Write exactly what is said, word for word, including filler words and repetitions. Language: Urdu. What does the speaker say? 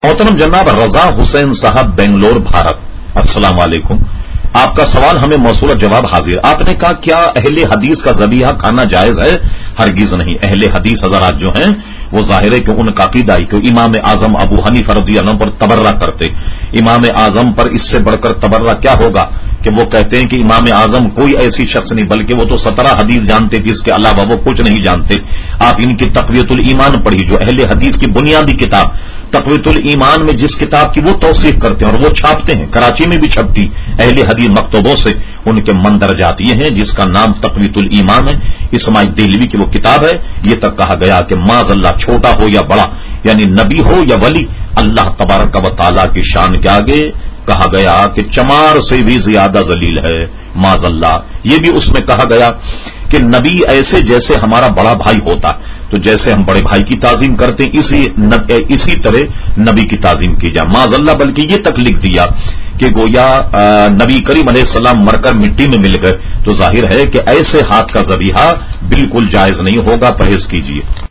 محترم جناب رضا حسین صاحب بنگلور بھارت، السلام علیکم۔ آپ کا سوال ہمیں موصول جواب حاضر۔ آپ نے کہا کیا اہل حدیث کا ذبیحہ کھانا جائز ہے؟ ہرگز نہیں۔ اہل حدیث حضرات جو ہیں وہ ظاہر ہے کہ ان کا عقیدہ ہے کہ امام اعظم ابو حنیفہ رضی اللہ عنہ پر تبرہ کرتے۔ امام اعظم پر اس سے بڑھ کر تبرہ کیا ہوگا کہ وہ کہتے ہیں کہ امام اعظم کوئی ایسی شخص نہیں بلکہ وہ تو سترہ حدیث جانتے تھے، اس کے علاوہ وہ کچھ نہیں جانتے۔ آپ ان کی تقویۃ الایمان پڑھی، جو اہل حدیث کی بنیادی کتاب تقویۃ الایمان میں جس کتاب کی وہ توثیق کرتے ہیں اور وہ چھاپتے ہیں، کراچی میں بھی چھپتی اہل حدیث مکتبوں سے، ان کے مندرجات یہ ہیں جس کا نام تقویۃ الایمان ہے۔ اسماعیل دہلوی کی وہ کتاب ہے۔ یہ تک کہا گیا کہ معاذ اللہ چھوٹا ہو یا بڑا، یعنی نبی ہو یا ولی، اللہ تبارک و تعالی کی شان کے آگے کہا گیا کہ چمار سے بھی زیادہ ذلیل ہے، معاذ اللہ۔ یہ بھی اس میں کہا گیا کہ نبی ایسے جیسے ہمارا بڑا بھائی ہوتا، تو جیسے ہم بڑے بھائی کی تعظیم کرتے ہیں اسی اسی طرح نبی کی تعظیم کی جائے، معاذ اللہ۔ بلکہ یہ تک لکھ دیا کہ گویا نبی کریم علیہ السلام مر کر مٹی میں مل گئے، تو ظاہر ہے کہ ایسے ہاتھ کا ذبیحہ بالکل جائز نہیں ہوگا، پرہیز کیجیے۔